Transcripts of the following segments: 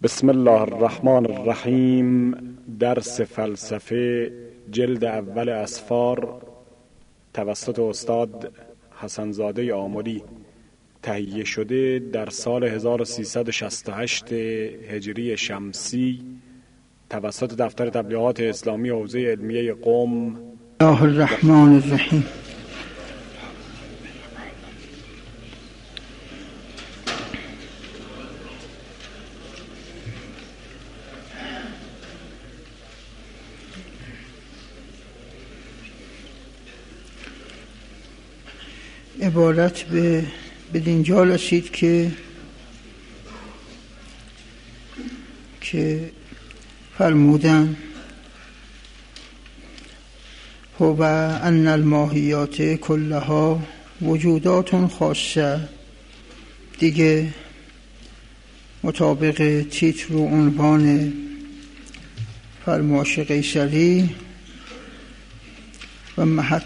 بسم الله الرحمن الرحیم. درس فلسفه جلد اول اسفار توسط استاد حسنزاده آملی تهیه شده در سال 1368 هجری شمسی توسط دفتر تبلیغات اسلامی حوزه علمیه قم. الله الرحمن الرحیم. عبارت به دینجا رسید که فرمودن هو ان الماهیات کلها وجودات خاصه. دیگه مطابق تیتر و عنوان فرمایش قیصری و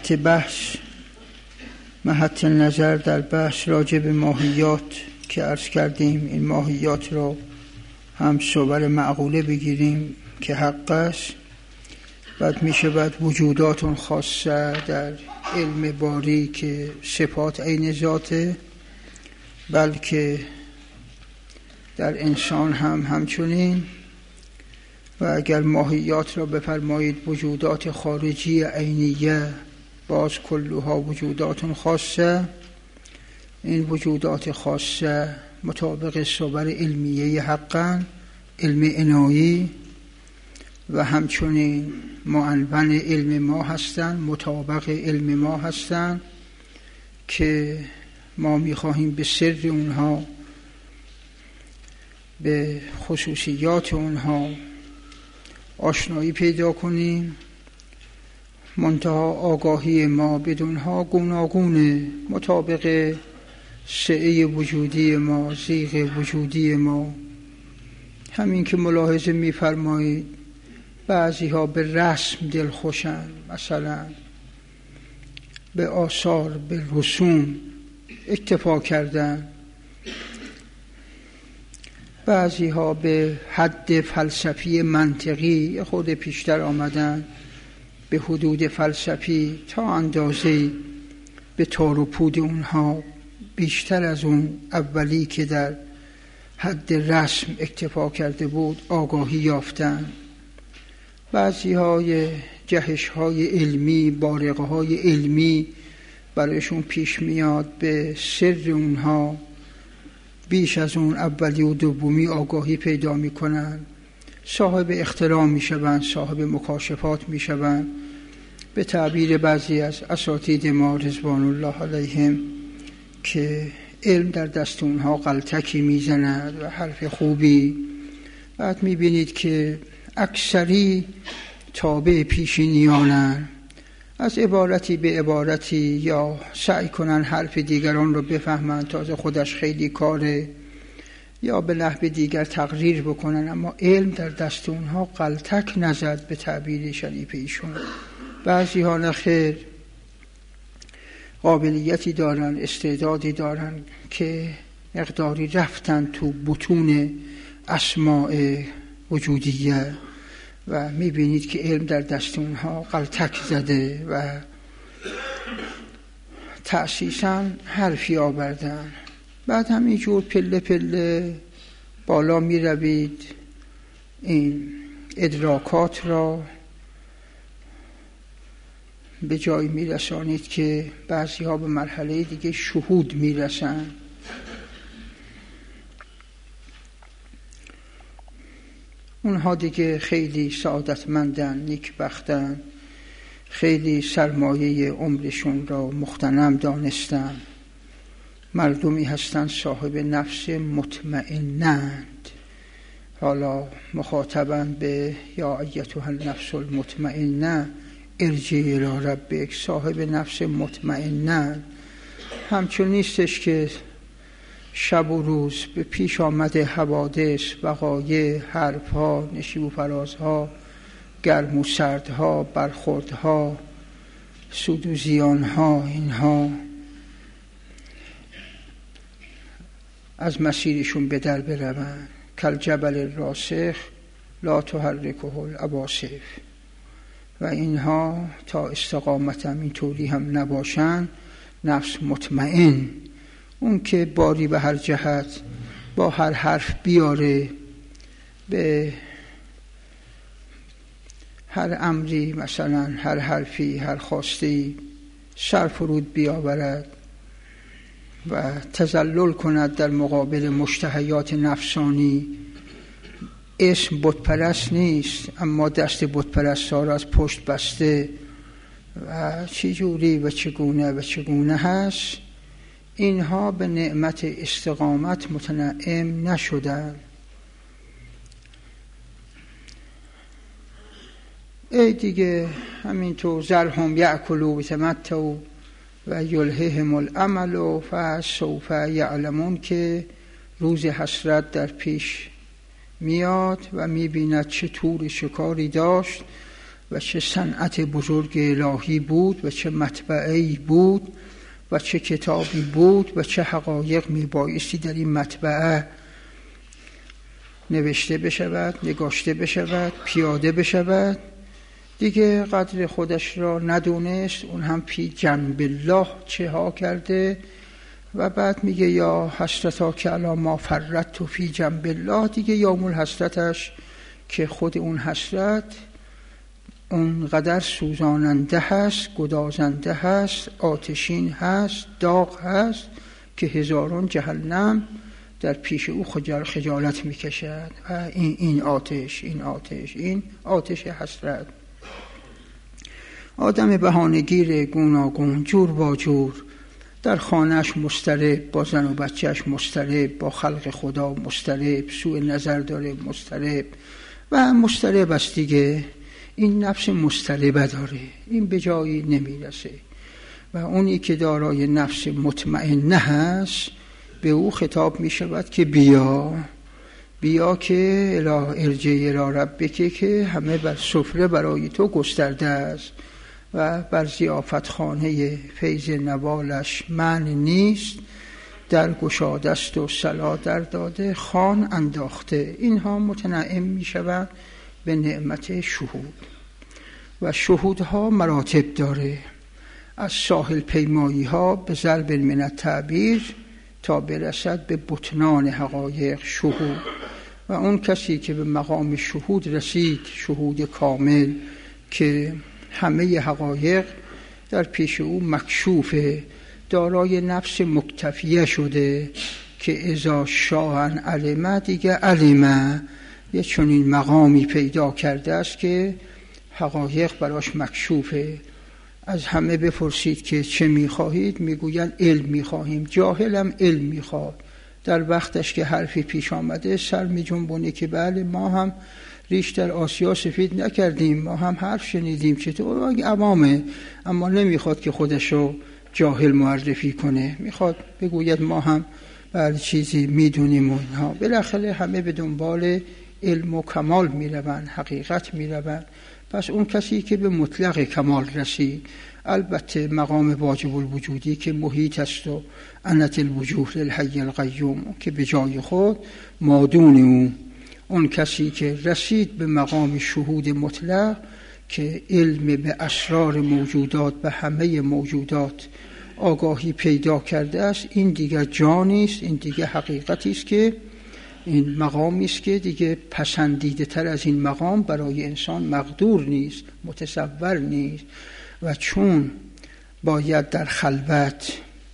محط نظر در بحث راجع به ماهیات که عرض کردیم، این ماهیات را هم صور معقوله بگیریم که حق است، بعد می شود وجودات خاصه در علم باری که صفات عین ذاته، بلکه در انسان هم همچنین. و اگر ماهیات را بفرمایید وجودات خارجی عینیه، باز کلها وجودات خاصه. این وجودات خاصه مطابق صور علمیه حقا، علم عنایی، و همچنین معنون علم ما هستند، مطابق علم ما هستند که ما میخواهیم به سر اونها، به خصوصیات اونها آشنایی پیدا کنیم. منتها آگاهی ما بدونها گوناگونه، مطابق سعه وجودی ما، زیغ وجودی ما. همین که ملاحظه می‌فرمایید بعضی ها به رسم دلخوشن، مثلا به آثار، به رسوم اکتفا کردن. بعضی ها به حد فلسفی منطقی خود پیشتر آمدن، به حدود فلسفی تا اندازه به تار و پود اونها بیشتر از اون اولی که در حد رسم اکتفا کرده بود آگاهی یافتن. بعضی های جهش های علمی، بارقه های علمی برایشون پیش میاد، به سر اونها بیش از اون اولی و دومی آگاهی پیدا میکنن، صاحب اختراع میشوند، صاحب مکاشفات میشوند. به تعبیر بعضی از اساتید ما رضوان الله علیهم که علم در دست اونها غلطکی میزند و حرف خوبی. بعد میبینید که اکثری تابع پیشینیانن، از عبارتی به عبارتی یا سعی کنن حرف دیگران رو بفهمن، تازه خودش خیلی کاره، یا به نحو دیگر تقریر بکنن، اما علم در دست اونها غلطک نزد به تعبیر شریف ایشون. بعضی ها نخیر، قابلیتی دارن، استعدادی دارن که مقداری رفتن تو بطون اسماء وجودیه و میبینید که علم در دست اونها غلطک زده و تأسیساً حرفی آوردن. بعد همینجور پله پله بالا می روید، این ادراکات را به جایی می رسانید که بعضی ها به مرحله دیگه شهود می رسن. اونها دیگه خیلی سعادتمندن، نیکبختن، خیلی سرمایه عمرشون را مغتنم دانستن. مردمی هستند صاحب نفس مطمئنند. حالا مخاطبن به یا ایتها النفس المطمئنه ارجعی الی ربک، صاحب نفس مطمئنند. همچون نیستش که شب و روز به پیش آمده حوادث، وقایع، حرفها، نشیب و فرازها، گرم و سردها، برخوردها، سود و زیانها، اینها از مسیرشون به در بروند. کالجبل الراسخ لا تحرکه الاباصر. و اینها تا استقامت هم اینطوری هم نباشن، نفس مطمئن، اون که باری به هر جهت با هر حرف بیاره، به هر امری مثلا هر حرفی هر خواستی سر فرود بیاورد و تذلل کند در مقابل مشتهیات نفسانی. اسم بتپرست نیست، اما دست بتپرستا را از پشت بسته و چی جوری و چگونه هست. اینها به نعمت استقامت متنعم نشدند. ای دیگه همینطور ذرهم یأکلوا ویتمتعوا و یلههم الامل فسوف یعلمون که روز حسرت در پیش میاد و میبیند چه طور شکاری داشت و چه صنعت بزرگ الهی بود و چه مطبعه‌ای بود و چه کتابی بود و چه حقایق میبایستی در این مطبعه نوشته بشود، نگاشته بشود، پیاده بشود. دیگه قدر خودش را ندونست، اون هم فی جنب الله چه ها کرده و بعد میگه یا حسرتا که علی ما فرطت فی جنب الله. دیگه یوم الحسرتش که خود اون حسرت اونقدر سوزاننده هست، گدازنده هست، آتشین هست، داغ هست که هزاران جهنم در پیش او خجالت میکشد. و این آتش حسرت. آدم بهانه‌گیر گوناگون، جور با جور، در خانهش مضطرب، با زن و بچهش مضطرب، با خلق خدا مضطرب، سوء نظر داره مضطرب و مضطرب است دیگه. این نفس مضطربه داره، این به جایی نمیرسه. و اونی که دارای نفس مطمئنه هست به او خطاب می شود که بیا که ارجع الی ربک که همه بر سفره برای تو گسترده است و بر ضیافت خانه فیض نوالش منع نیست. در گشاده است و صلا در داده، خوان انداخته. اینها متنعم می شوند به نعمت شهود. و شهودها مراتب داره، از ساحل پیمایی ها به ضرب من التعبیر تا برسد به بطنان حقایق شهود. و اون کسی که به مقام شهود رسید، شهود کامل، که همه حقایق در پیش او مکشوفه، دارای نفس مکتفیه شده که اذا شاء علمه، دیگه علمه، یه چنین مقامی پیدا کرده است که حقایق براش مکشوفه. از همه بپرسید که چه میخواهید، میگوین علم میخواهیم. جاهلم علم میخواد. در وقتش که حرفی پیش آمده سر میجنبونه که بله ما هم ریش در آسیا سفید نکردیم، ما هم حرف شنیدیم. چطور؟ عوامه، اما نمیخواد که خودشو جاهل معرفی کنه، میخواد بگوید ما هم بله چیزی میدونیم. و اینها بالاخره همه به دنبال علم و کمال میروند، حقیقت میروند. پس اون کسی که به مطلق کمال رسید، البته مقام واجب الوجودی که محیط است و انت الوجوه للحی القیوم که به جای خود مادون اون کسی که رسید به مقام شهود مطلق که علم به اسرار موجودات، به همه موجودات آگاهی پیدا کرده است، این دیگر جانی است، این دیگر حقیقتی است که این مقامی است که دیگه پسندیده تر از این مقام برای انسان مقدور نیست، متصور نیست. و چون باید در خلوت،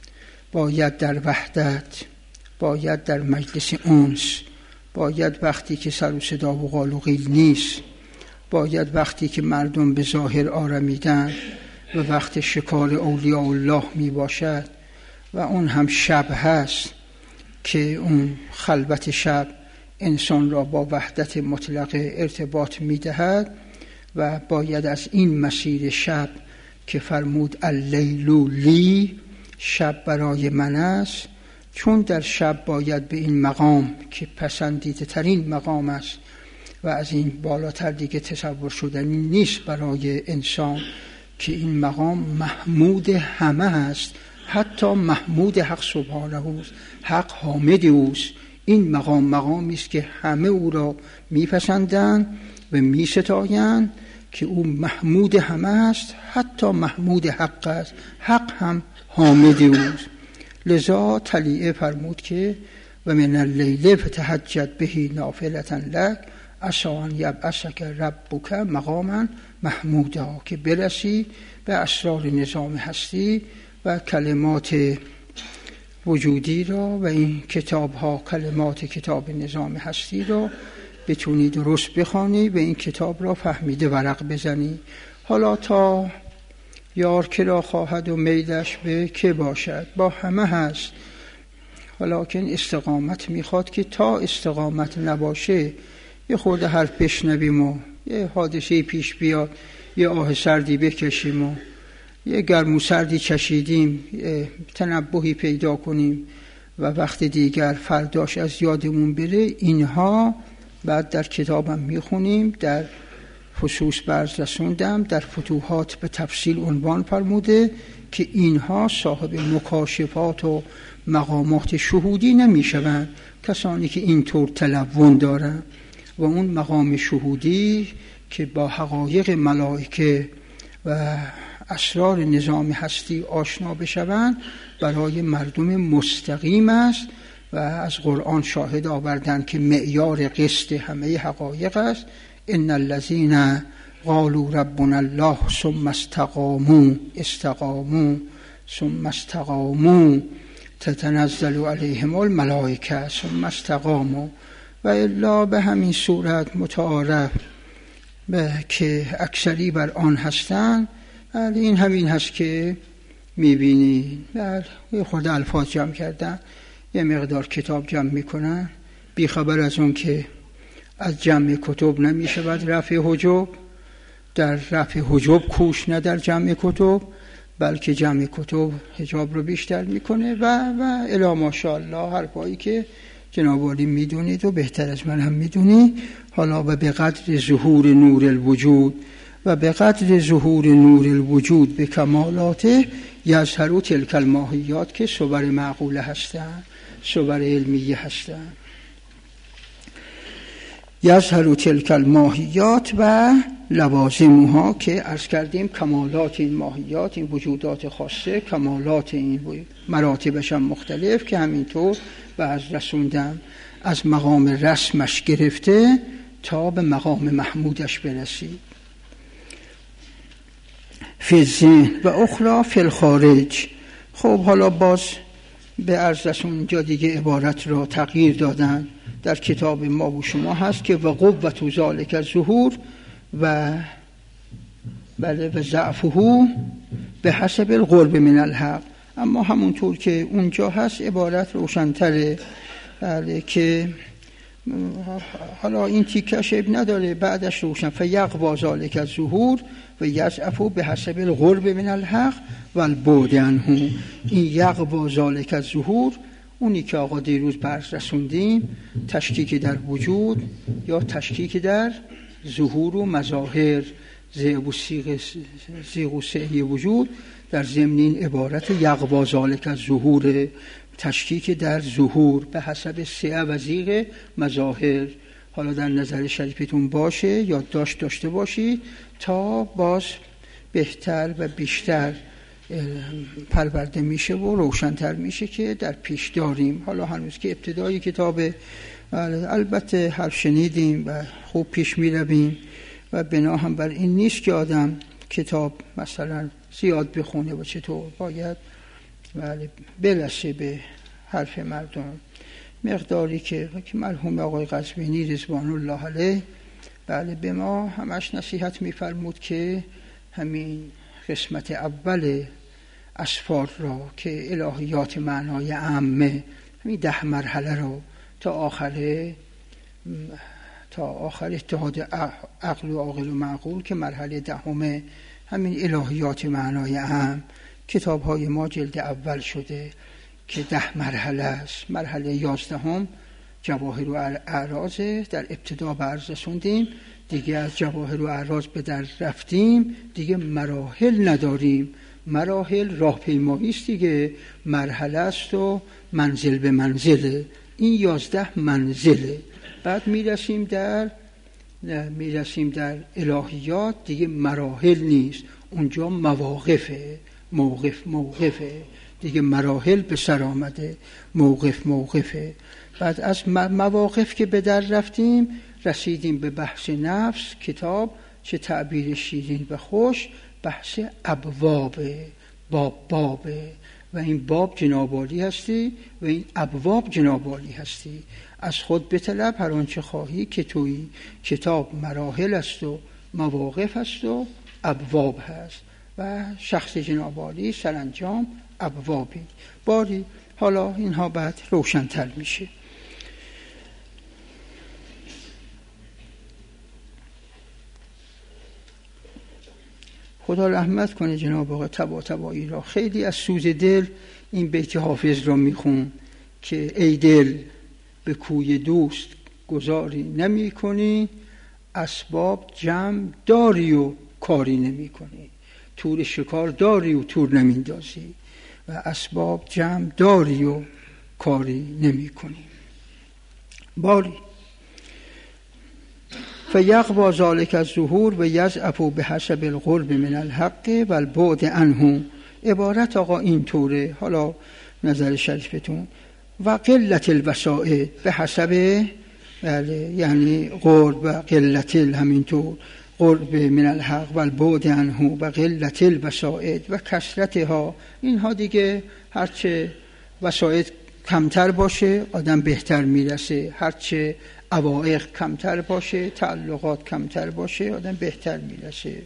باید در وحدت، باید در مجلس انس، باید وقتی که سر و صدا و قال و قیل نیست، باید وقتی که مردم به ظاهر آرمیدن و وقت شکار اولیاء الله می باشد و اون هم شب هست که اون خلوت شب انسان را با وحدت مطلق ارتباط می دهد. و باید از این مسیر شب که فرمود اللیل لی، شب برای من است، چون در شب باید به این مقام که پسندیده ترین مقام است و از این بالاتر دیگه تصور شدنی نیست برای انسان، که این مقام محمود همه است، حتی محمود حق سبحانه اوست، حق حامد اوست. این مقام مقامی است که همه او را میپسندند و میستایند که او محمود همه است، حتی محمود حق است، حق هم حامد اوست. لذا طلیعه فرمود که و من اللیل فتهجد به نافلة لک عسی ان یبعثک ربک مقاما محمودا، که برسی به اسرار نظام هستی و کلمات وجودی را و این کتاب ها کلمات کتاب نظام هستی را بتونی درست بخوانی و این کتاب را فهمیده ورق بزنی. حالا تا یار که را خواهد و میلش به که باشد، با همه هست، ولیکن استقامت میخواد که تا استقامت نباشه یه خورده حرف بشنویم و یه حادثه پیش بیاد یه آه سردی بکشیم و یه گرم و سردی چشیدیم تنبهی پیدا کنیم و وقت دیگر فرداش از یادمون بره. اینها بعد در کتابم میخونیم، در فصوص برز رسوندم، در فتوحات به تفصیل عنوان فرموده که اینها صاحب مکاشفات و مقامات شهودی نمیشوند، کسانی که اینطور تلون دارن و اون مقام شهودی که با حقایق ملائکه و اسرار نظام هستی آشنا بشوند برای مردم مستقیم است و از قرآن شاهد آوردن که معیار قسط همه حقایق است. ان الذين قالوا ربنا الله ثم استقاموا تتنزل عليهم الملائکه ثم استقاموا. و الا به همین صورت متعارف که اکثری بر آن هستند. این همین هست که میبینی یه خورده الفاظ جمع کردن، یه مقدار کتاب جمع میکنن، بیخبر از اون که از جمع کتب نمیشود رفع حجب، در رفع حجب کوش نه در جمع کتب، بلکه جمع کتب حجاب رو بیشتر میکنه و الی ماشاءالله حرفایی که جناب عالی میدونید و بهتر از من هم میدونی. حالا و به قدر ظهور نور الوجود و به قدر ظهور نور الوجود به کمالاته یظهر تلک الماهیات که صور معقوله هستند، صور علمیه هستند. یظهر تلک الماهیات و لوازمها که عرض کردیم کمالات این ماهیات، این وجودات خاصه، کمالات این مراتبش هم مختلف که همینطور بعض رسوندم از مقام رسمش گرفته تا به مقام محمودش برسید. فی الذهن و اخری فی الخارج. خب حالا باز به عرض رسون دیگه عبارت را تغییر دادن. در کتاب ما و شما هست که و قوت ذالک الظهور و ضعفه به حسب القرب من الحق. اما همونطور که اونجا هست عبارت روشن‌تره که حالا این تیکش اب نداره، بعدش روشن فیقوا ذالک الظهور و یضعف به حسب القرب من الحق و البعد عنه. این یقوا ذالک الظهور اونی که آقا دیروز برس رسوندیم، تشکیک در وجود یا تشکیک در ظهور و مظاهر، ذیب و سیغ و سعی وجود، در ضمن این عبارت یقوا ذالک الظهور، تشکیک در ظهور به حسب سعی و زیغ مظاهر. حالا در نظر شریفتون باشه، یادداشت داشته باشید تا باز بهتر و بیشتر پرورده میشه و روشن‌تر میشه که در پیش داریم. حالا هنوز که ابتدای کتاب، البته حرف شنیدیم و خوب پیش میرویم و بنا هم بر این نیست که آدم کتاب مثلا زیاد بخونه و چطور باید برسه به حرف مردم. مقداری که مرحوم آقای قزوینی رضوان الله علیه به ما همش نصیحت میفرمود که همین قسمت اول اسفار را که الهیات معنای عامه، همین 10 مرحله رو تا آخر اتحاد عقل و عاقل و معقول که مرحله 10 همین الهیات معنای عام، کتاب های ما جلد اول شده که 10 مرحله است. مرحله 11 جواهر و اعراض، در ابتدا به عرض رسوندیم، دیگه از جواهر و اعراض به در رفتیم، دیگه مراحل نداریم. مراحل راهپیمایی است دیگه، مرحله است و منزل به منزله. این 11 منزله. بعد میرسیم در الهیات دیگه مراحل نیست، اونجا مواقفه، موقفه دیگه، مراحل به سر آمده، موقفه. بعد از مواقف که به در رفتیم رسیدیم به بحث نفس. کتاب چه تعبیر شیرین و خوش، بحث ابوابه، بابه، و این باب جناب عالی هستی و این ابواب جناب عالی هستی. از خود بطلب هر آنچه خواهی که تویی. کتاب مراحل است و مواقف است و ابواب هست و شخص جناب عالی سرانجام ابوابی. باری حالا اینها بعد روشن‌تر میشه. خدا رحمت کنه جناب آقا طباطبایی را. خیلی از سوز دل این بیت حافظ را میخون که ای دل به کوی دوست گذاری نمی کنی، اسباب جمع داری و کاری نمی کنی. تور شکار داری و تور نمیندازی و اسباب جمع داری و کاری نمی کنی. باری فیقبا ذالک الظهور و یضعف بحسب القرب من الحق و البعد عنه. عبارت آقا این طوره، حالا نظر شریفتون. و قلت الوسائل به حسب، بله یعنی قرب و قلت همینطور، قرب من الحق و البعد عنه و قلت الوسائل و کثرتها. اینها دیگه هرچه وسائل کمتر باشه آدم بهتر میرسه، هرچه عوائق کمتر باشه، تعلقات کمتر باشه آدم بهتر میرسه.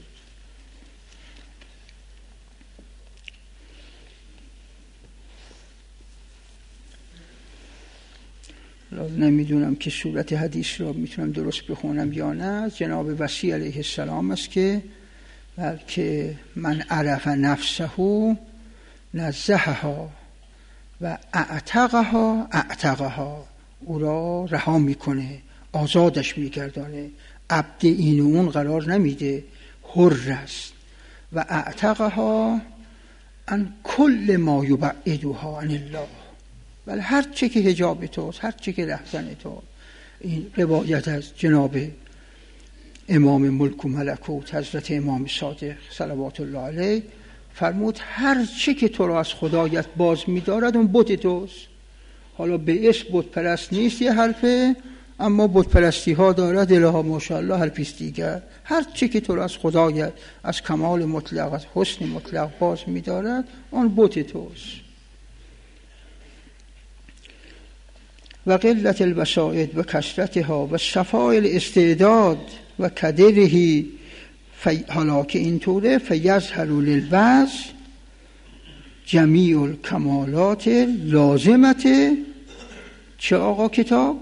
نمیدونم که صورت حدیث را میتونم درست بخونم یا نه. جناب وصی علیه السلام است که بلکه من عرف نفسه نزهها و اعتقها، او را رها میکنه، آزادش میگردانه، عبد این و اون قرار نمیده، حر است. و اعتقها ان کل ما یبعدها عن الله، ولی هر چه که حجاب توست، هر چه که رهزن تو. این روایت از جناب امام ملک و ملکوت حضرت امام صادق صلوات الله علیه فرمود هر چه که تو را از خدایت باز می‌دارد اون بت توست. حالا به اسم بت پرست نیست یه حرفه، اما بت پرستی ها دارد الها ماشاءالله حرفیست دیگر. هر چه که تو را از خدایت، از کمال مطلق، از حسن مطلق باز می‌دارد اون بت توست. و قلت الوسائد و کثرتها و صفای الاستعداد و کدرهی. حالا که اینطوره فیظهر للوضع جمیع الکمالات لازمت چه آقا کتاب؟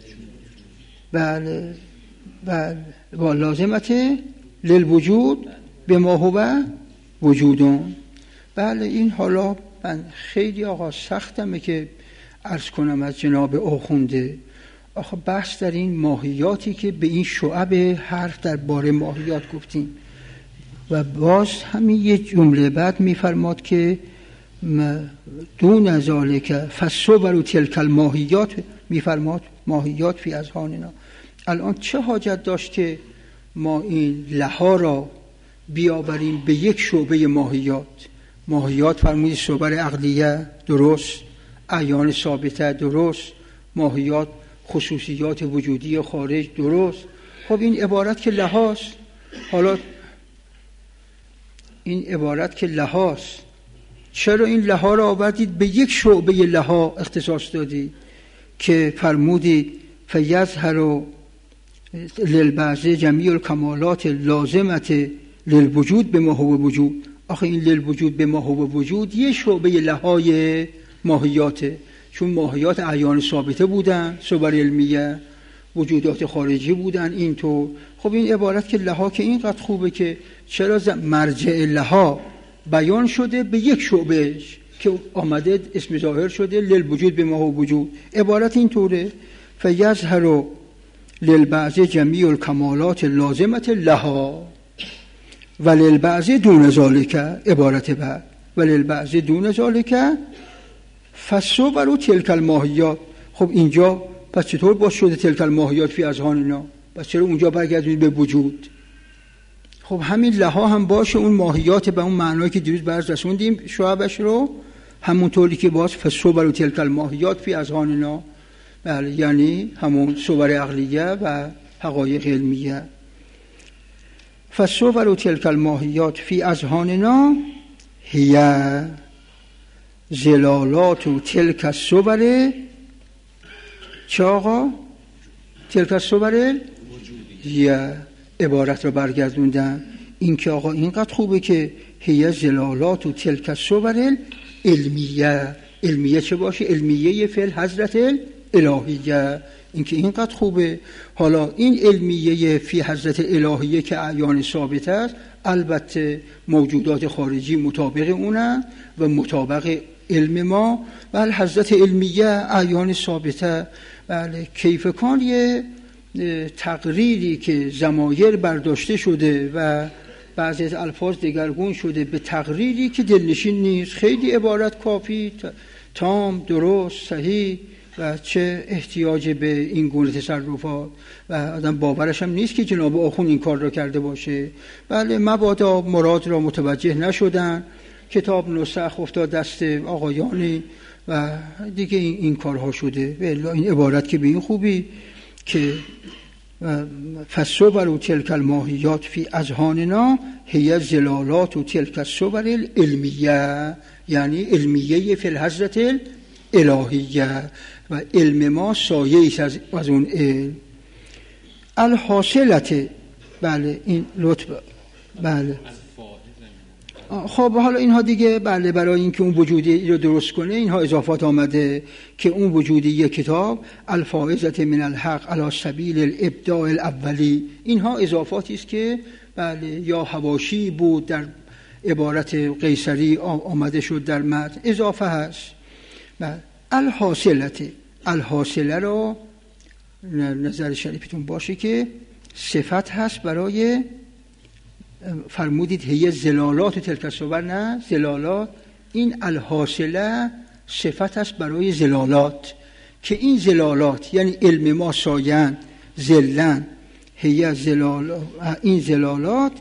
بله و لازمت للوجود به ما هو وجودون. بله این حالا من خیلی آقا سختمه که عرض کنم از جناب آخونده. آخه بحث در این ماهیاتی که به این شعب حرف در باره ماهیات گفتیم و باز همین یه جمله بعد میفرماد که دون ذالک فالصور تلک الماهیات، میفرماد ماهیات فی اذهاننا. الان چه حاجت داشت که ما این لها را بیاوریم به یک شعبه ماهیات فرمودی صور عقلیه درست، اعیان ثابته درست، ماهیات خصوصیات وجودی خارج درست. خب این عبارت که لهاست، حالا این عبارت که لهاست، چرا این لها را آوردید به یک شعبه لها اختصاص دادید که فرمودید فیظهر للبعض جمیع الکمالات لازمت للوجود به ما هو وجود. آخه این للوجود به ما هو وجود یه شعبه لهای ماهیاته، چون ماهیات اعیان ثابته بودن، صور علمیه، وجودات خارجی بودن اینطور. خب این عبارت که لها که اینقدر خوبه که چرا مرجع لها بیان شده به یک شعبهش که آمده اسم ظاهر شده للوجود به ما هو وجود. عبارت اینطوره فیظهر للبعض جمیع الکمالات لازمت لها و للبعض دون ذالک. عبارت بعد و للبعض دون ذالک فالصور تلک الماهیات. خب خب اینجا پس چطور باز شده تلک الماهیات فی اذهاننا؟ پس چرا اونجا برگردونید به وجود؟ خب همین لها هم باشه، اون ماهیات به اون معنایی که دیروز برز رسوندیم شعبش رو، همونطوری که باز فصبر و تلک الماهیات فی اذهاننا، بله، یعنی همون صور عقلیه و حقایق علمیه. فصبر و تلک الماهیات فی اذهاننا هی زلالات و تلک الصور، چه آقا؟ تلک الصور یه عبارت رو برگردوندن، این که آقا اینقدر خوبه که هی زلالات و تلک الصور علمیه. علمیه چه باشه؟ علمیه فعل حضرت الهیه. این که اینقدر خوبه. حالا این علمیه فی حضرت الهیه که اعیان ثابت است، البته موجودات خارجی مطابق اونن و مطابق علم ما، بله حضرت علمیه اعیان ثابته. بله کیف کان یه تقریری که ضمایر برداشته شده و بعضی از الفاظ دگرگون شده به تقریری که دلنشین نیست، خیلی عبارت کافی، تام، درست، صحیح و چه احتیاج به این گونه تصرفات و آدم باورش هم نیست که جناب آخوند این کار را کرده باشه. بله مبادا مراد را متوجه نشدن، کتاب نسخ افتاد دست آقایانی و دیگه این کارها شده. و این عبارت که به این خوبی که فصبر و تلک الماهیات فی اذهاننا هی زلالات و تلک الصور العلمیه، یعنی علمیه فی الحضرت الهیه و علم ما سایه از اون علم. الحاصلت، بله این لطف، بله خب حالا اینها دیگه بله برای اینکه اون وجودی رو درست کنه اینها اضافات آمده که اون وجودی کتاب الفائزة من الحق علی سبیل الابداع الاولی، اینها اضافاتی است که بله یا حواشی بود در عبارت قیصری آمده شد در متن، اضافه هست. بله الحاصله رو نظر شریفتون باشه که صفت هست برای، فرمودید هی زلالات تلک الصور، نه زلالات، این الحاصله صفت است برای زلالات که این زلالات یعنی علم ما ساین زلن، هی زلالات، این زلالات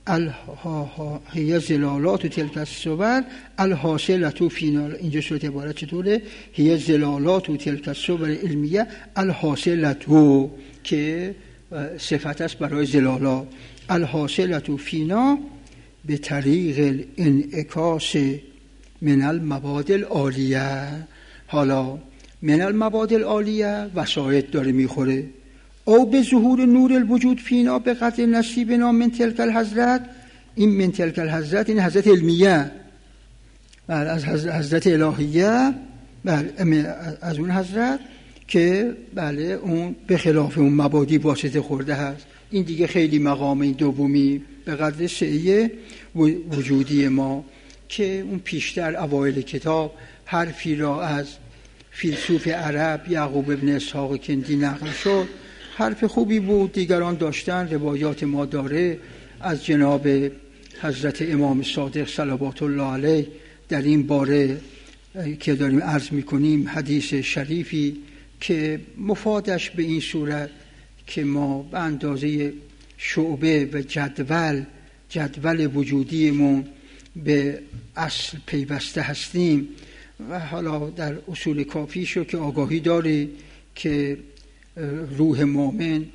هی زلالات تلک الصور الحاصله فینا. اینجا شد عبارت چطوره؟ هی زلالات تلک الصور علمیه الحاصله که صفت است برای زلالات، الحاصله فینا به طریق الانعکاس من المباد العالیه. حالا من المباد العالیه وسایط داره میخوره، او به ظهور نور الوجود فینا به قدر نصیبنا من تلک الحضرت. این من تلک الحضرت این حضرت علمیه، بله از حضرت الهیه، بله از اون حضرت که بله اون به خلاف اون مبادی واسطه خورده هست. این دیگه خیلی مقام این دومی به قدر سعی وجودی ما که اون پیشتر اوایل کتاب حرفی را از فیلسوف عرب یعقوب ابن اسحاق کندی نقل شد، حرف خوبی بود، دیگران داشتن، روایات ما داره از جناب حضرت امام صادق صلوات الله علیه در این باره که داریم عرض میکنیم حدیث شریفی که مفادش به این صورت که ما به اندازه شعبه و جدول وجودیمون به اصل پیوسته هستیم و حالا در اصول کافی شو که آگاهی داری که روح مؤمن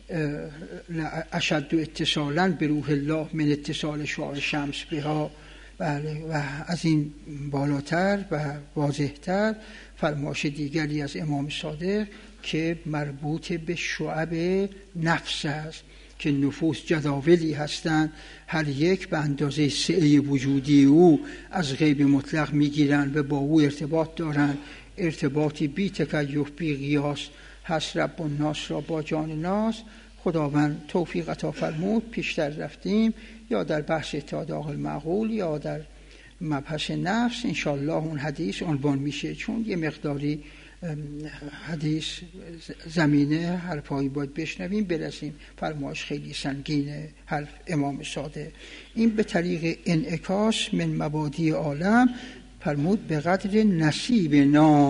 اشد اتصالاً به روح الله من اتصال شعاع شمس بها، بله و از این بالاتر و واضحتر فرمایش دیگری از امام صادق که مربوط به شعب نفس است که نفوس جداولی هستند، هر یک به اندازه سعه وجودی او از غیب مطلق میگیرند و با او ارتباط دارند، ارتباطی بی تکیف بی قیاس هست. رب الناس را با جان ناس. خداوند توفیق عطا فرمود. پیشتر رفتیم یا در بحث اتحاد عاقل معقول یا در مبحث نفس، انشاءالله اون حدیث عنوان میشه، چون یه مقداری حدیث زمینه حرفایی باید بشنویم برسیم، فرمایش خیلی سنگینه حرف امام صادق. این به طریق انعکاس من مبادی عالم فرمود به قدر نصیبنا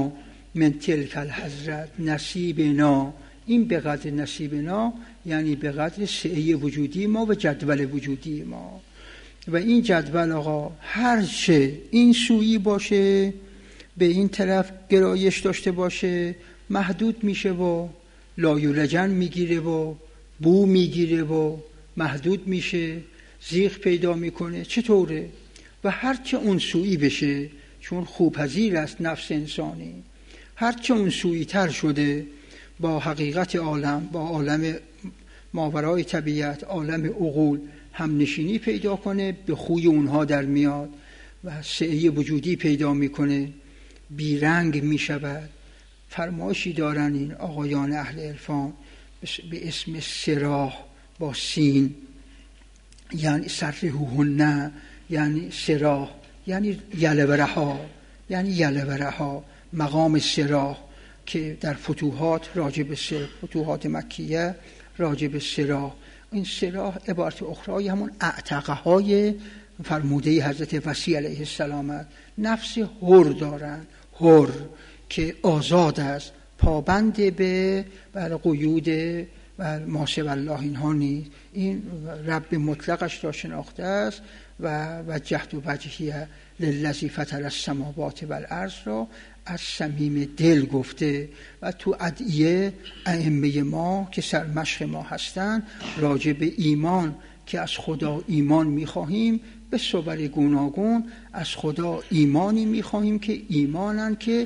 من تلک الحضرت نصیبنا. این به قدر نصیبنا یعنی به قدر سعه وجودی ما و جدول وجودی ما. و این جدول آقا هرچه این سویی باشه، به این طرف گرایش داشته باشه، محدود میشه و لایولجن میگیره و بو میگیره و محدود میشه، زیغ پیدا میکنه. چطوره؟ و هرچه اون سویی بشه، چون خوب‌پذیر است نفس انسانی، هرچه اون سویی تر شده با حقیقت عالم، با عالم ماورای طبیعت، عالم عقول هم نشینی پیدا کنه، به خوی اونها در میاد و سعی وجودی پیدا میکنه، بیرنگ میشود. فرمایشی دارن این آقایان اهل عرفان به اسم سراح با سین، یعنی سرهوهن، یعنی سراح یعنی یله و رها، یعنی یله و رها، مقام سراح که در فتوحات راجع به فتوحات مکیه راجع به سراح. این سراح عبارت اخرى همون اعتقه های فرموده حضرت وصی علیه السلام، نفس حر دارن، حر که آزاد است، پابند به قیود و ما سوی الله اینها نیست. این رب مطلقش را شناخته است و وجهت وجهی للذی فطر السماوات والارض را از صمیم دل گفته و تو ادعیه ائمه ما که سرمشق ما هستند راجع به ایمان که از خدا ایمان می‌خواهیم به صور گوناگون، از خدا ایمانی می‌خواهیم که ایمانن که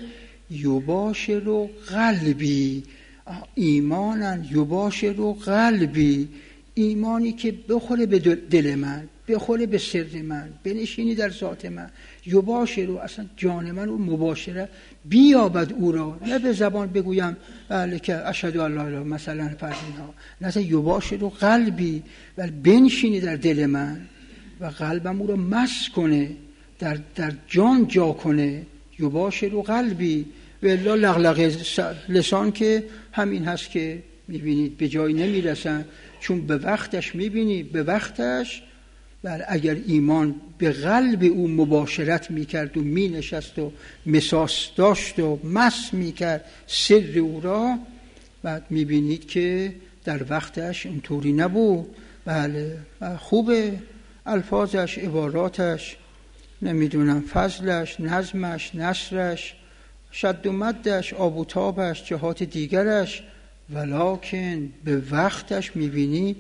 یباشر قلبی، ایمانن یباشر قلبی، ایمانی که بخوره به دل من، بخوره به سر من، بنشینی در ذات من. یباشر رو اصلا جان من رو مباشره بیابد او را، نه به زبان بگویم بله که اشهد ان لا اله مثلا فرضینا، نه یباشر رو قلبی، ولی بنشینی در دل من و قلبم او را مس کنه، در جان جا کنه. یباشر رو قلبی و الا لغلغ لسان که همین هست که میبینید به جای نمیرسن، چون به وقتش میبینی، به وقتش بله اگر ایمان به قلب او مباشرت میکرد و مینشست و مساس داشت و مس میکرد سر او را، بعد میبینید که در وقتش اینطوری نبود. بله خوبه الفاظش، عباراتش، نمیدونم فضلش، نظمش، نثرش، شد و مدش، آب و تابش، جهات دیگرش، ولکن به وقتش میبینی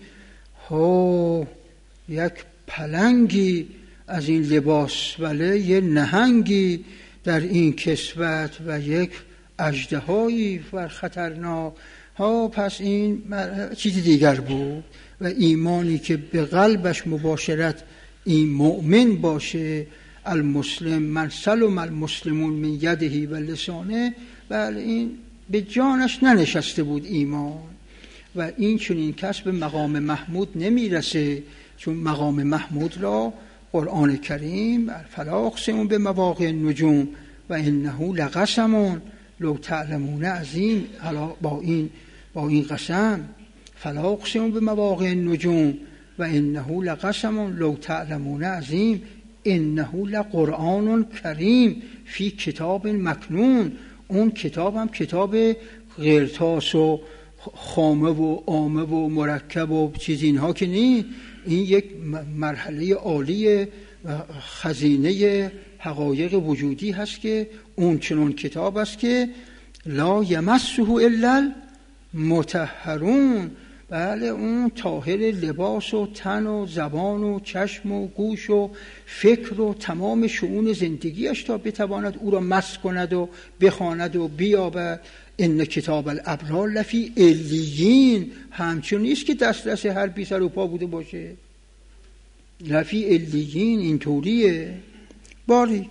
یک پلنگی از این لباس ولی یه نهنگی در این کسوت و یک اژدهایی و خطرناک پس این چیز دیگر بود. و ایمانی که به قلبش مباشرت این مؤمن باشه، المسلم من سلم المسلمون من یده و لسانه، بله این به جانش ننشسته بود ایمان. و این چنین کس به مقام محمود نمیرسه، چون مقام محمود را قرآن کریم فلا اقسم به مواقع النجوم و انه لقسم لو تعلمون عظیم، با این قسم فلا اقسم به مواقع النجوم و انه لقسم لو تعلمون عظیم انه لقرآن کریم فی کتاب مکنون. اون کتاب هم کتاب غیرتاس و خامه و عامه و مرکب و چیز اینها که نیست، این یک مرحله عالی خزینه حقایق وجودی هست که اون چنون کتاب است که لا یمسه الا المطهرون. بله اون طاهر لباس و تن و زبان و چشم و گوش و فکر و تمام شؤون زندگیش تا بتواند او را مس کند و بخواند و بیابد. ان کتاب الابرار لفی علیین، همچون نیست که دسترس هر بی سر و پا بوده باشه، لفی علیین اینطوریه. باری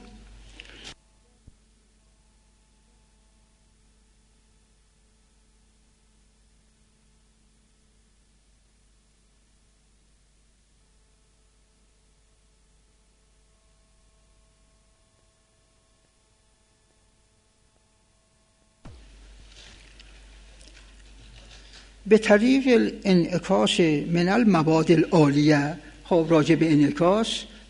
به طریق انعکاس من المبادئ العالیه. خب راجع به انعکاس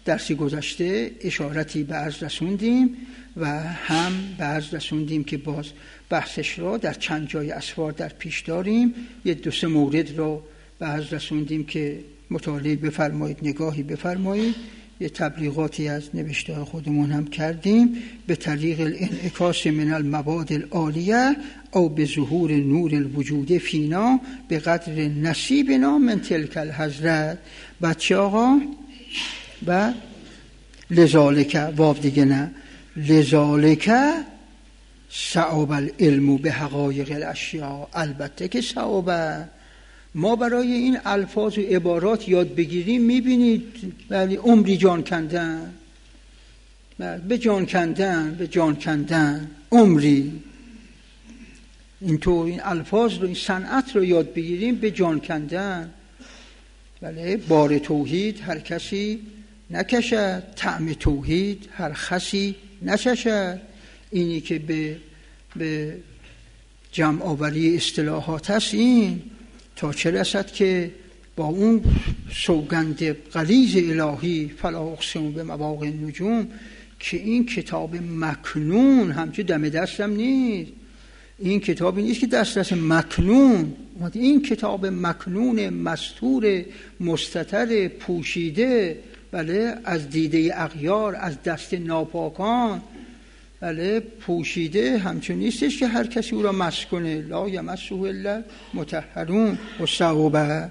درسی گذشته اشارتی به عرض رسوندیم و هم به عرض رسوندیم که باز بحثش را در چند جای اسفار در پیش داریم. یه 2-3 مورد را به عرض رسوندیم که مطالعه بفرمایید، نگاهی بفرمایید. یه تبلیغاتی از نوشته خودمون هم کردیم. به طریق الانعکاس من المباد العالیه او به ظهور نور الوجود فینا به قدر نصیبنا من تلک الحضرت. بچه آقا و لذالک، واو دیگه نه، لذالک صعب العلم به حقایق الاشیاء. البته که صعبه. ما برای این الفاظ و عبارات یاد بگیریم میبینید ولی عمری جان کندن، به جان کندن عمری. اینطور این الفاظ رو، این صنعت رو یاد بگیریم به جان کندن. ولی بار توحید هر کسی نکشد، طعم توحید هر خسی نچشد. اینی که به جمع آوری اصطلاحات هست، این تا چه رسد که با اون سوگند غلیظ الهی فلا اقسم به مواقع النجوم که این کتاب مکنون همچه دم دستم نیست. این کتابی نیست که دست مکنون، این کتاب مکنون مستور مستتر پوشیده، بله، از دیده اغیار، از دست ناپاکان، بله، پوشیده. همچون نیستش که هر کسی او را مس کنه. لا یمسه الا مطهرون و صعوبه.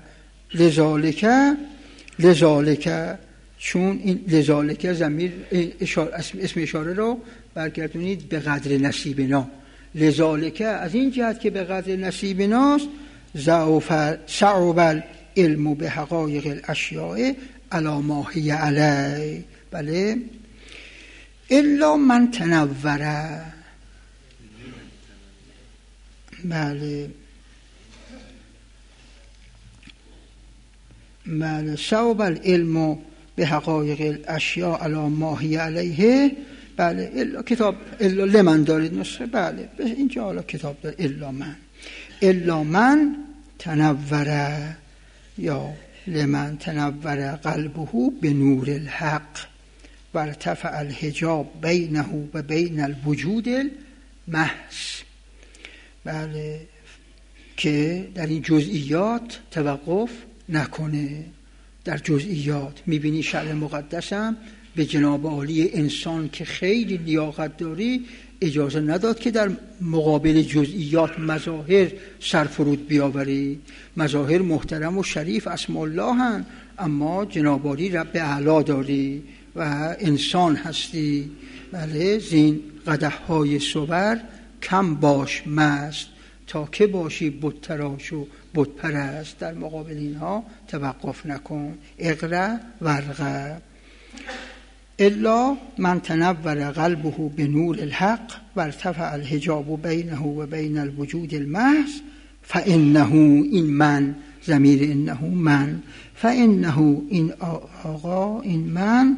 لذالک چون این لذالک ضمیر اسم اشاره رو برگردونید به قدر نصیبنا. لذالک از این جهت که به قدر نصیبناست. صعب العلم به حقایق الاشیاء علی ما هی علی. بله، الا من تنوره. بله، صعب العلم به حقایق الاشیاء علی ما هی علیه. بله، الا کتاب الا لمن دارید نسخه. بله، اینجا حالا کتاب داره الا من تنوره یا لمن تنور قلبه به نور الحق و ارتفع الحجاب بینه و بین الوجود المحض. بله، که در این جزئیات توقف نکنه. در جزئیات میبینی شرع مقدسم به جناب عالی انسان که خیلی لیاقت داری اجازه نداد که در مقابل جزئیات مظاهر سرفرود بیاوری. مظاهر محترم و شریف اسم الله هن، اما جناب عالی رب اعلا داری و انسان هستی. بله، زین قدح‌های صور کم باش مست تا که باشی بت تراش و بت پرست. در مقابل اینها توقف نکن. اقرأ ورقه. الا من تنور قلبه به نور الحق و ارتفع الحجاب بینه و بین الوجود المحض فانه، این من، ضمیر انه من، فانه این آقا، این من،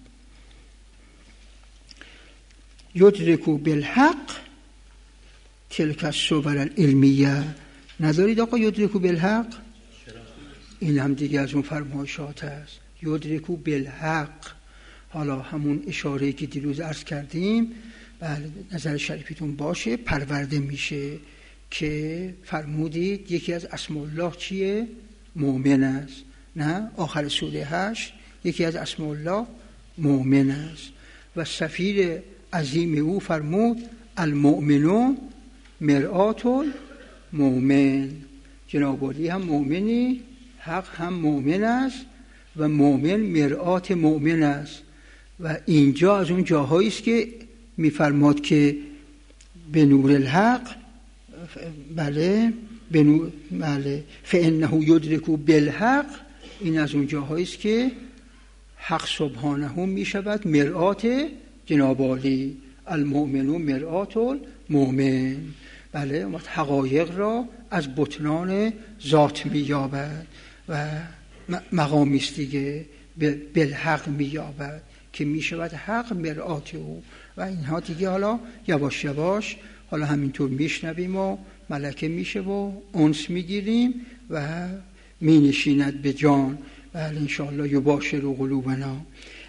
یدرک بالحق تلک الصور العلمیه. ندارید آقا یدرک بالحق؟ این هم دیگه از اون فرمایشات است. یدرک بالحق. حالا همون اشاره‌ای که دیروز عرض کردیم، بله، نظر شریفتون باشه، پرورده میشه که فرمودید یکی از اسم الله چیه؟ مؤمن است. نه، آخر سوره 8 یکی از اسم الله مؤمن است و سفیر عظیم او فرمود المؤمنون مرآت المؤمن. جناب عالی هم مؤمنی، حق هم مؤمن است و مؤمن مرآت مؤمن است. و اینجا از اون جاهایی است که میفرماد که به نور الحق، بله، به نور، بله، فانه یدرک بالحق. این از اون جاهایی است که حق سبحانه می شود مرآت جناب عالی. المؤمنون مرآت المؤمن. بله، حقایق را از بطنان ذات می یابد و مقامی است دیگه بالحق می یابد که می شود حق مرآت او. و اینها دیگه حالا یواش یواش حالا همینطور میشنویم و ملکه میشه و انس میگیریم و می نشیند به جان. بله، انشاءالله یباشر قلوبنا.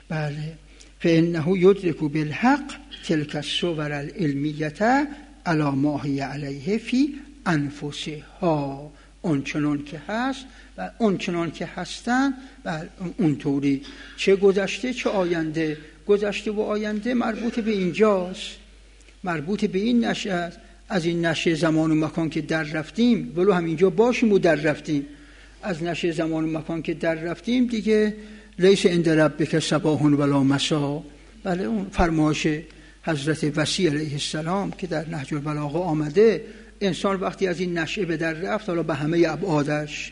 بله فانه یدرک بالحق تلک الصور العلمیه علی ما هی علیه فی انفسها، اون چنان که هست و اون چنان که هستن و اونطوری، چه گذشته چه آینده. گذشته و آینده مربوط به اینجاست، مربوط به این نشه است. از این نشه زمان و مکان که در رفتیم، ولو هم اینجا باشیم و در رفتیم، از نشه زمان و مکان که در رفتیم دیگه لیس عند ربک صباح ولا مسا. بله اون فرمایش حضرت وصی علیه السلام که در نهج البلاغه آمده، انسان وقتی از این نشه به در رفت، حالا به همه ابعادش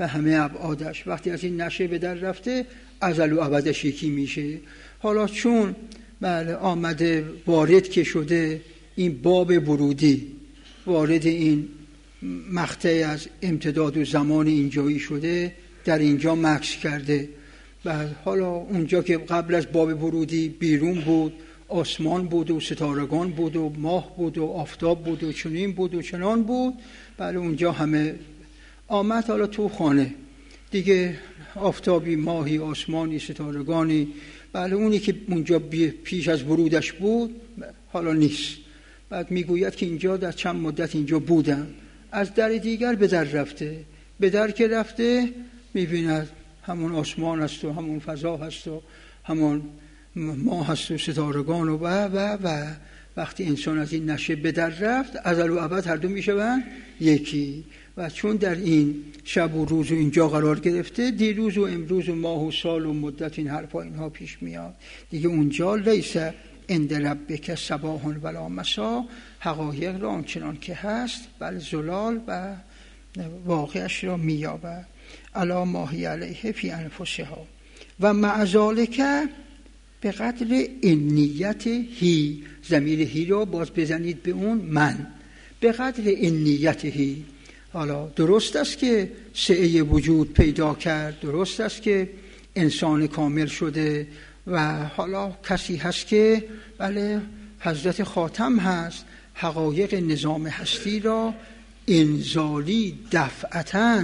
وقتی از این نشه به در رفته ازل و ابدش یکی میشه. حالا چون بله آمده وارد که شده این باب ورودی، وارد این مقطع از امتداد و زمان اینجایی شده، در اینجا مکث کرده. بعد حالا اونجا که قبل از باب ورودی بیرون بود، آسمان بود و ستارگان بود و ماه بود و آفتاب بود و چنین بود و چنان بود، بله اونجا همه آمد. حالا تو خانه دیگه آفتابی، ماهی، آسمانی، ستارگانی، بله اونی که اونجا پیش از ورودش بود حالا نیست. بعد میگوید که اینجا در چند مدت اینجا بودم، از در دیگر به در رفته، به در که رفته میبیند همون آسمان هست و همون فضا هست و همون ماه هست و ستارگان و وقتی انسان از این نشه به در رفت، ازل و ابد هر دو میشوند یکی. و چون در این شب و روز و اینجا قرار گرفته، دیروز و امروز و ماه و سال و مدت، این حرفا اینها پیش میاد دیگه. اونجا لیس عند ربک صباح ولا مسا، حقایق را آنچنان که هست بل زلال و واقعش را مییابد. علی ما هی علیه فی انفسها و مع ذالک به قدر نیت هی، ضمیر هی را باز بزنید به اون من، به قدر نیت هی. حالا درست است که سعه وجود پیدا کرد، درست است که انسان کامل شده و حالا کسی هست که بله حضرت خاتم هست، حقایق نظام هستی را انزالی دفعتاً،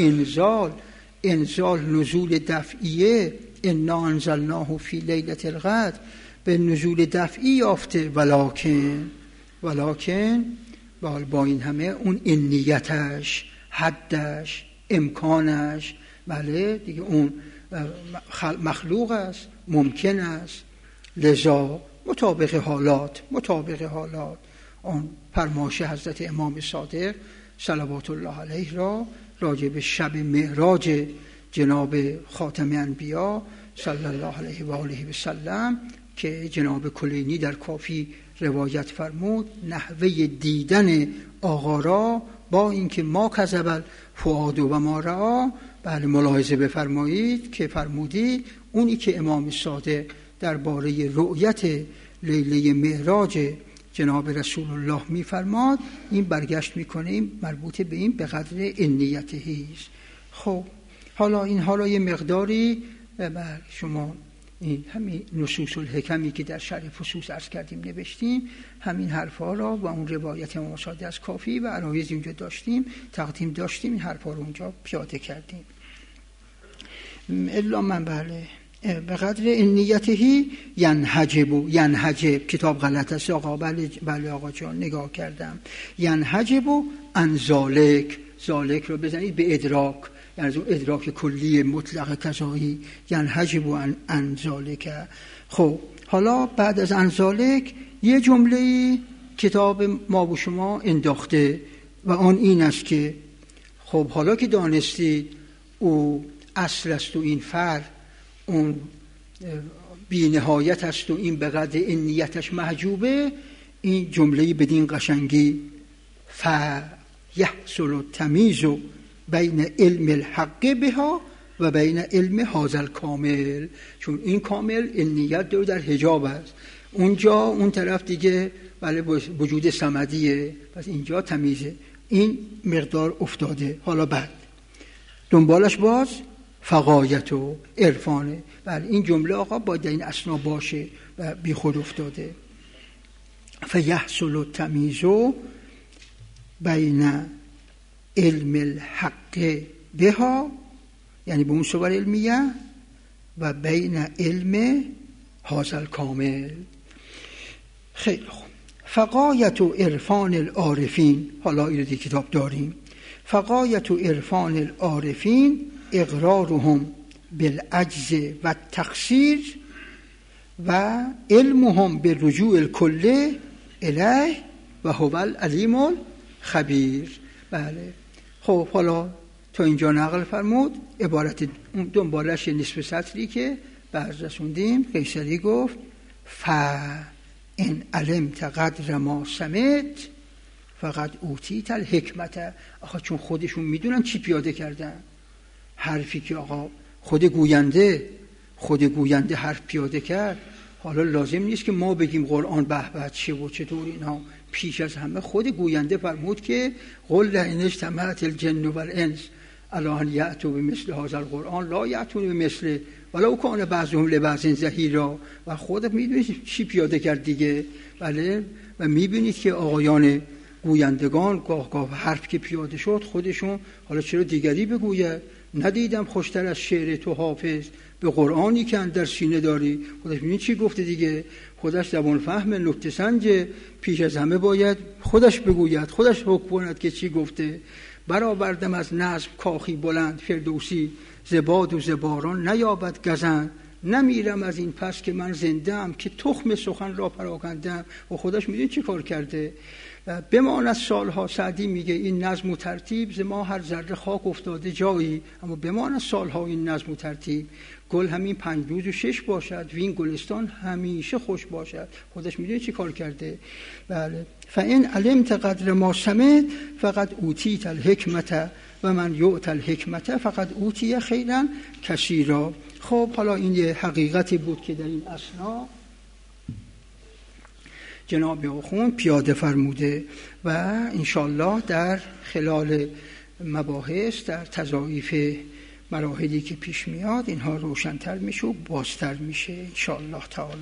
انزال نزول دفعیه، انا انزلناه فی لیلة القدر، به نزول دفعی یافته. ولکن با این همه اون نیتش، حدش، امکانش، بله دیگه اون مخلوق است، ممکن است. لذا مطابق حالات اون فرمایش حضرت امام صادق صلوات الله علیه را راجع به شب معراج جناب خاتم انبیا صلی الله علیه و آله و سلم که جناب کلینی در کافی روایت فرمود، نحوه دیدن آقا را با اینکه ما کذب فؤاد و ما رأی، بله ملاحظه بفرمایید که فرمودید اونی که امام صادق درباره رؤیت لیله معراج جناب رسول الله میفرماد، این برگشت میکنیم مربوط به این به قدر نیتهی است. خب حالا این حالا یه مقداری بر شما این همین نصوص الحکمی که در شرح فصوص عرض کردیم نوشتیم، همین حرفا را و اون روایت امام صادق از کافی و عرایض اونجا داشتیم تقدیم داشتیم، این حرفا رو اونجا پیاده کردیم. الا من بله به قدر نیتهی ینحجب کتاب غلط است آقا، بله آقا جان نگاه کردم، ینحجب عن ذالک رو بزنید به ادراک، یعنی از اون ادراک کلی مطلق کذایی، ینحجب عن ذالک. خب حالا بعد از عن ذالک یه جمله کتاب ما و شما انداخته و آن این است که خب حالا که دانستید او اصل است و این فرع اون بی نهایت است و این به قدر نیتش محجوبه، این جمله بدین قشنگی فیحصل التمییز بین علم الحق بها و بین علم هذا الکامل، چون این کامل این نیت داره در حجاب است، اونجا اون طرف دیگه بله وجود صمدیه، پس اینجا تمیزه، این مقدار افتاده. حالا بعد دنبالش باز فقایت و عرفانه، بله این جمله آقا باید این اسنا باشه و بی خود افتاده. فیحصل التمییز بین علم الحق بها، یعنی به اون صور علمیه و بین علم هذا کامل. خیلی خوب. فغایت و عرفان العارفین، حالا این دیگه کتاب داریم، فغایت و عرفان العارفین اقرارهم بالعجز و التقصیر و علمهم بالرجوع الکله الیه و هو العلیم الخبیر. بله خب حالا تا اینجا نقل فرمود. عبارت دنبالش نصف سطری که بعد رسوندیم، قیصری گفت ان علمت قدر ما سمعت فقط اوتیت الحکمت. آخه چون خودشون میدونن چی پیاده کردن، حرفی که آقا خود گوینده حرف پیاده کرد، حالا لازم نیست که ما بگیم قرآن به به چه و چطور اینها. پیش از همه خود گوینده فرمود که قل لئن اجتمعت الجن والانس علی ان یأتوا بمثل هذا القرآن لا یأتون بمثله ولو کان بعضهم لبعض ظهیرا. و خودت میدونید چی پیاده کرد دیگه. بله و میبینید که آقایان گویندگان گاه حرف که پیاده شد خودشون حالا چرا دیگری بگوید، ندیدم خوشتر از شعر تو حافظ به قرآنی که اندر سینه داری. خودش میدونید چی گفته دیگه، خودش زبان فهم نکته سنجه، پیش از همه باید خودش بگوید، خودش حکم کند که چی گفته. برآوردم از نظم کاخی بلند فردوسی، زباد و زباران نیابد گزند. نمیرم از این پس که من زنده‌ام که تخم سخن را پراکندم. و خودش میدونید چی کار کرده. بماند سالها، سعدی میگه این نظم و ترتیب ز ما هر ذره خاک افتاده جایی، اما بماند سالها این نظم و ترتیب. گل همین 5 روز و 6 باشد وین گلستان همیشه خوش باشد. خودش میدونه چی کار کرده. بله فان علمت قدر ما سمعت فقط اوتیت الحکمت و من یؤت الحکمت فقط اوتی خیرا کثیرا. خب حالا این یه حقیقتی بود که در این اثنا جناب آخوند پیاده فرموده و انشالله در خلال مباحث در تضاعیف مراحلی که پیش میاد اینها روشن‌تر میشه و بازتر میشه انشالله تعالی.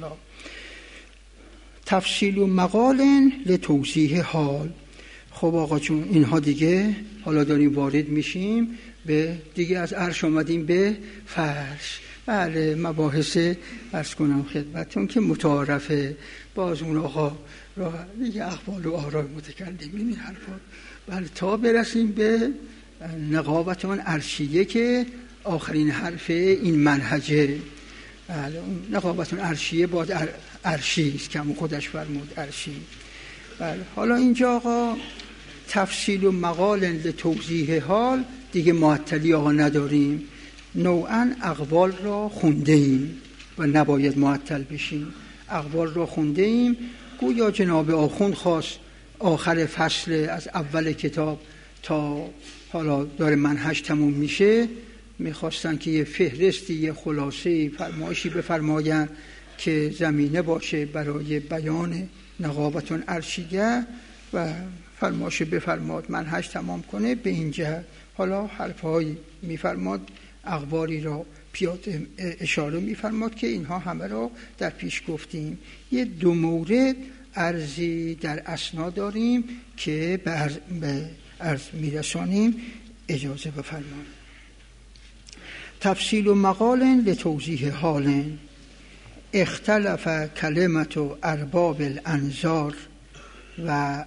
تفصیل و مقال لتوضیح حال. خب آقا چون اینها دیگه حالا داریم وارد میشیم به دیگه از عرش آمدیم به فرش. بله مباحث عرض کنم خدمتتون که متعارفه، باز اون آقا را دیگه اقوال و آرای متکلمین این حرفا. بله تا برسیم به نقابت آن عرشیه که آخرین حرف این منهجه. بله اون نقابت آن عرشیه باید عرشی است که همون خودش فرمود عرشی. بله حالا اینجا آقا تفصیل و مقال لتوضیح حال دیگه معطلی آقا نداریم. نوعا اقوال را خونده ایم و نباید معطل بشیم. اقوال را خونده ایم. گویا جناب آخوند خواست آخر فصل از اول کتاب تا حالا داره منهج تموم میشه میخواستن که یه فهرستی، یه خلاصه فرمایشی بفرماین که زمینه باشه برای بیان نقابتون عرشیه و فرمایش بفرماد منهج تمام کنه. به این جهت حالا حرفهایی میفرماد، اخباری را پیاده اشاره میفرماد که اینها همه را در پیش گفتیم. یه 2 مورد عرضی در اثنا داریم که به عرض میرسانیم، اجازه بفرمایید. تفصیل و مقال لتوضیح حال. اختلف کلمت ارباب الانظار و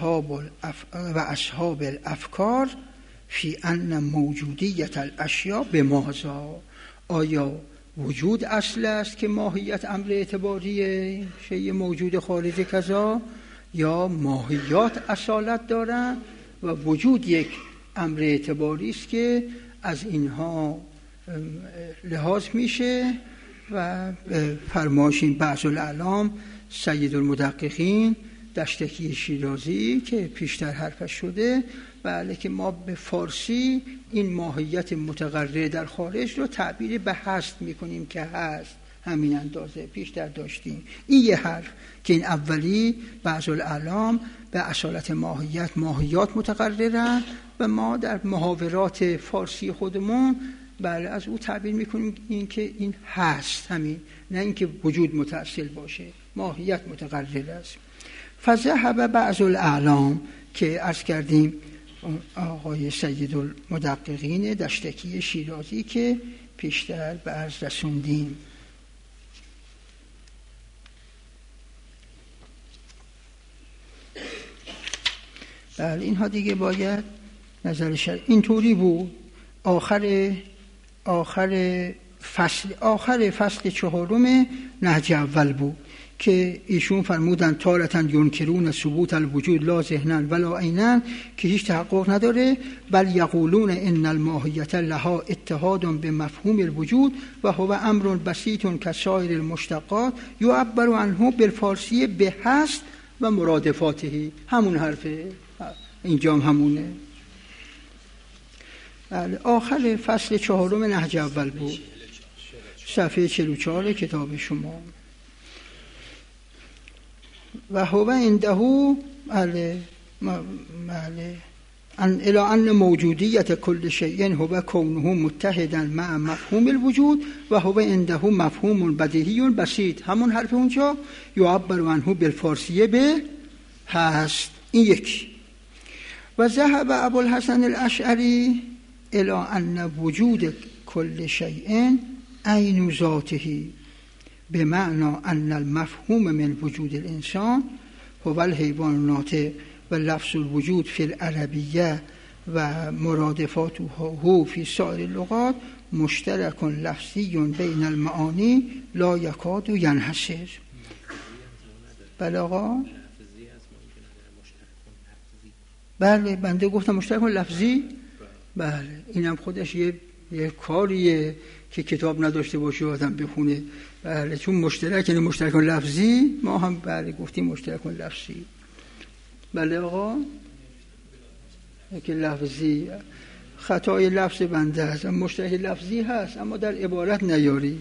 اصحاب الافکار فی ان موجودیت الاشیاء بماذا. آیا وجود اصل است که ماهیت امر اعتباریه، شیء موجود خارج کذا، یا ماهیات اصالت دارن و وجود یک امر اعتباری است که از اینها لحاظ میشه. و فرمایش این بعض الاعلام سید المدققین دشتکی شیرازی که پیشتر حرفش شده، بله که ما به فارسی این ماهیت متقرر در خارج رو تعبیر به هست میکنیم که هست، همین اندازه پیشتر داشتیم. این یه حرف که این اولی بعض الاعلام به اصالت ماهیات متقررن و ما در محاورات فارسی خودمون بله از او تعبیر میکنیم این که این هست، همین، نه اینکه وجود متصل باشه، ماهیت متقرر است. فذهب بعض الاعلام که عرض کردیم آقای سید المدققین دشتکی شیرازی که پیشتر به عرض رسوندیم. بله اینها دیگه باید نظر شرعی اینطوری بود. آخر فصل 4 نهج اول بود که ایشون فرمودن تارتن ینکرون ثبوت الوجود لا ذهنا ولا عینا، که هیچ تحقق نداره، بل یقولون ان الماهیت لها اتحاد به مفهوم الوجود و هو امر بسیط کسایر المشتقات یعبر عنه بالفارسی به هست و مرادفاته. همون حرفه اینجا همونه. آخر فصل 4 نهج اول بود، صفحه 44 کتاب شما. و هو عنده الى ان موجودیت کل شیء هو کونه متحدا مع مفهوم الوجود و هو عنده مفهوم بدیهی بسیط. همون حرف اونجا یعبر عنه بالفارسیه به هست. این یکی. و ذهب ابوالحسن الاشعری الى ان وجود کل شیء عین ذاته بمعنى ان المفهوم من وجود الانسان هو الحیوان الناطق و لفظ الوجود فی العربیه و مرادفاته فی سایر اللغات مشترک لفظی بین المعانی لا یکاد ینحصر. بله آقا؟ بله بنده گفتم مشترک لفظی. بله اینم خودش یه کاریه که کتاب نداشته باشه آدم بخونه. بله چون مشترک یعنی مشترک لفظی، ما هم بله گفتیم مشترک لفظی. بله آقا که لفظی خطای لفظ بنده هست، مشترک لفظی هست اما در عبارت نیاری.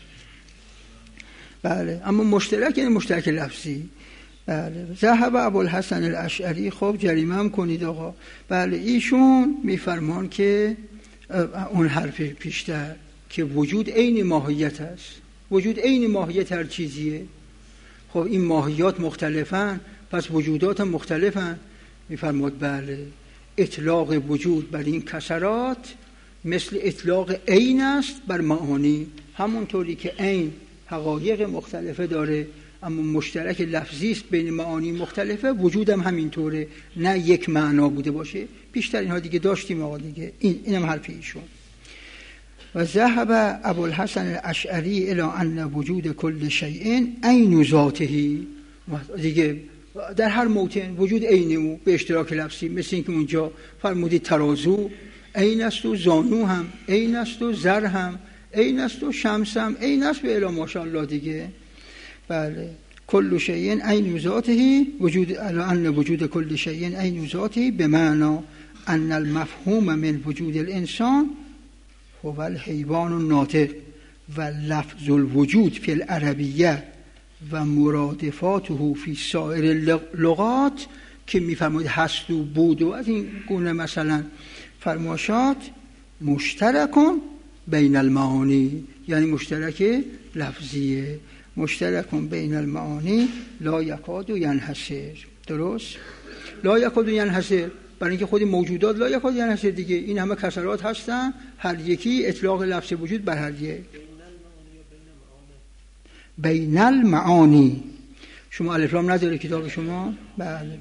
بله اما مشترک یعنی مشترک لفظی. بله ذهب ابوالحسن الاشعری. خب جریمه هم کنید آقا. بله ایشون میفرمان که اون حرف پیشتر که وجود عین ماهیت است. وجود عین ماهیت هر چیزیه. خب این ماهیات مختلفن پس وجودات هم مختلفن. میفرماد بله اطلاق وجود بر این کسرات مثل اطلاق عین است بر معانی. همونطوری که عین حقایق مختلفه داره اما مشترک لفظی است بین معانی مختلفه، وجود هم همینطوره، نه یک معنا بوده باشه. بیشتر اینها دیگه داشتیم آقا دیگه. اینم حرف ایشون. و ذهب ابوالحسن الاشعری الی ان وجود کل شیء عین ذاته. دیگه در هر موطن وجود عین او به اشتراک لفظی، مثل اینکه اونجا فرمودید ترازو عین است و زانو هم عین است و زر هم عین است و شمس هم عین است و الی ماشاءالله دیگه. بله کل شیء عین ذاته وجود ان وجود کل شیء عین ذاته بمعنى ان المفهوم من وجود الانسان هو الحیوان الناطق و لفظ الوجود فی العربیه و مرادفاته فی سایر اللغات که میفرمایید هست و بود و از این گونه مثلا فرماشات مشترکون بین المعانی، یعنی مشترک لفظیه، مشترکون بین المعانی لا یکاد ینحصر. درست؟ لا یکاد ینحصر برای اینکه خود موجودات لا یکاد ینحصر دیگه. این همه کسرات هستن، هر یکی اطلاق لفظ وجود بر هر یک. بین المعانی. شما الف لام نداره کتاب شما؟ بله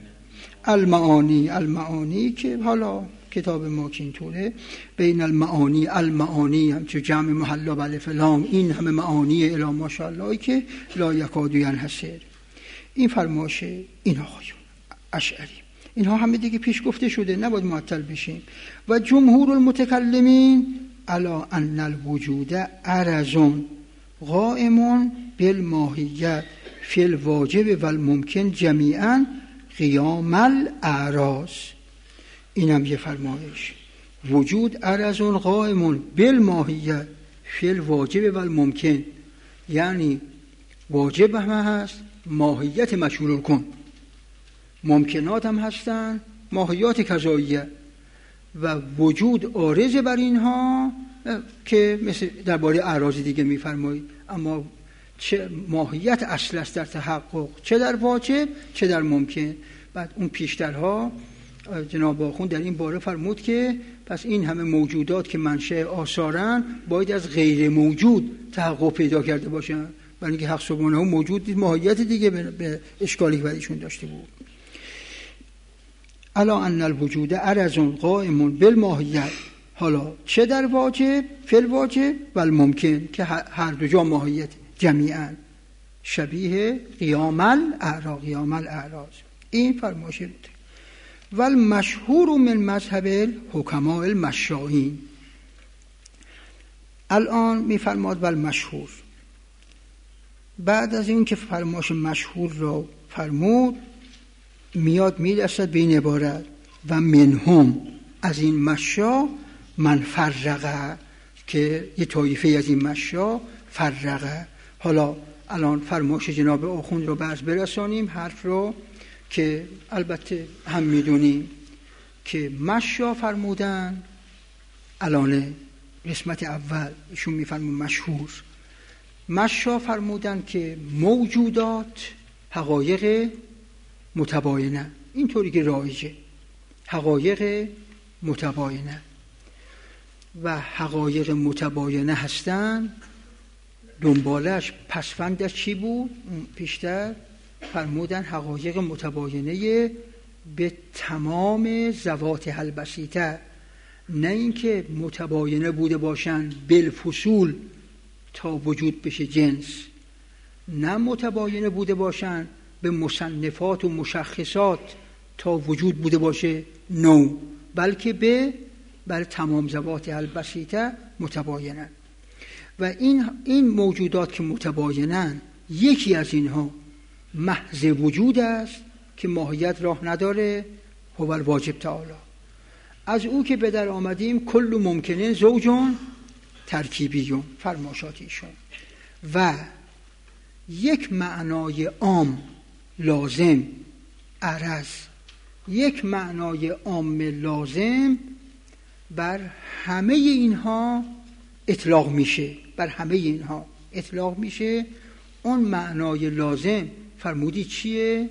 المعانی که حالا کتاب ما که اینطوره بین المعانی هم چه جمع محلا بالف لام، این همه معانی الی ماشاءالله که لا یکاد ینحصر. این فرماشه این آقایون اشعری. اینها همه دیگه پیش گفته شده، نباید معطل بشیم. و جمهور المتکلمین علی ان الوجود عرض قائم بالماهیت فی الواجب و الممکن جمیعا قیام الاعراض. اینم یه فرمایش. وجود عرض قائم بالماهیت فی الواجب و الممکن، یعنی واجب هم هست ماهیت مشمول کن، ممکنات هم هستن ماهیات کذاییه و وجود عارض بر اینها که مثل درباره اعراض دیگه میفرمایید. اما چه ماهیت اصل است در تحقق، چه در واجب چه در ممکن. بعد اون پیشترها جناب آخوند در این باره فرمود که پس این همه موجودات که منشأ آثارن باید از غیر موجود تحقق پیدا کرده باشن، برای اینکه حق سبحانه موجود دید، ماهیت دیگه به اشکالی که برایشون داشته بود. الا ان الوجود عرض قائم بالماهیت، حالا چه در واجب، فی الواجب و الممکن که هر دو جا ماهیت جمیعا شبیه قیام الاعراض. این فرمایش بود. و المشهور من مذهب الحکماء المشائین. الان میفرماد و المشهور، بعد از این که فرمایش مشهور را فرمود میاد میرسد به این عبارت و منهم، از این مشا من فرقه، که یه طایفه از این مشا فرقه. حالا الان فرمایش جناب آخوند رو برز برسانیم، حرف رو که البته هم میدونیم که مشا فرمودن. الان قسمت اول ایشون میفرمون مشهور، مشا فرمودن که موجودات حقایق متباینه، اینطوری که رایجه، حقایق متباینه و حقایق متباینه هستن. دنبالش پسفندش چی بود؟ پیشتر فرمودن حقایق متباینه به تمام ذوات البسیطه، نه اینکه متباینه بوده باشن بالفصول تا وجود بشه جنس، نه متباینه بوده باشن به مصنفات و مشخصات تا وجود بوده باشه نوع، بلکه بر تمام ذوات البسیطه متباینه. و این موجودات که متباینن، یکی از اینها محض وجود است که ماهیت راه نداره، هو الواجب تعالی. از او که به در آمدیم کل ممکنه زوجون ترکیبیون، فرماشاتیشون. و یک معنای عام لازم عرض، یک معنای عام لازم بر همه اینها اطلاق میشه، بر همه اینها اطلاق میشه. اون معنای لازم فرمودی چیه؟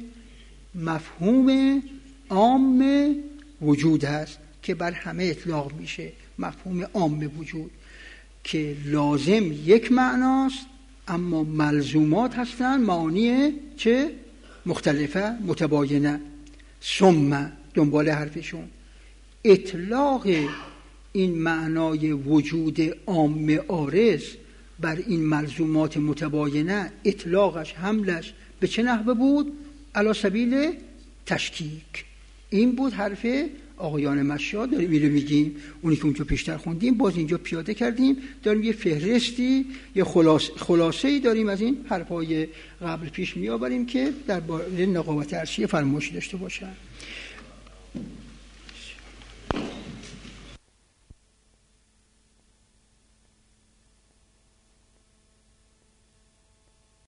مفهوم عام وجود هست که بر همه اطلاق میشه، مفهوم عام وجود که لازم یک معناست اما ملزومات هستن معانی چه؟ مختلفه، متباینه. ثم دنبال حرفشون اطلاق این معنای وجود عام عارض بر این ملزومات متباینه، اطلاقش حملش به چه نحوه بود؟ علی سبیل تشکیک. این بود حرف آقایان مشا. داریم اینو میگیم، اونی که اونجا پیشتر خوندیم باز اینجا پیاده کردیم، داریم یه فهرستی، یه خلاصه‌ای داریم از این حرفای قبل پیش میآوریم که درباره نقاوت عرشی فرمایش داشته باشن.